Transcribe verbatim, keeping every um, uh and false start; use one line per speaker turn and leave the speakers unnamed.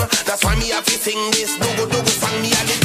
That's why me have to sing this. Dogo dogo song me a the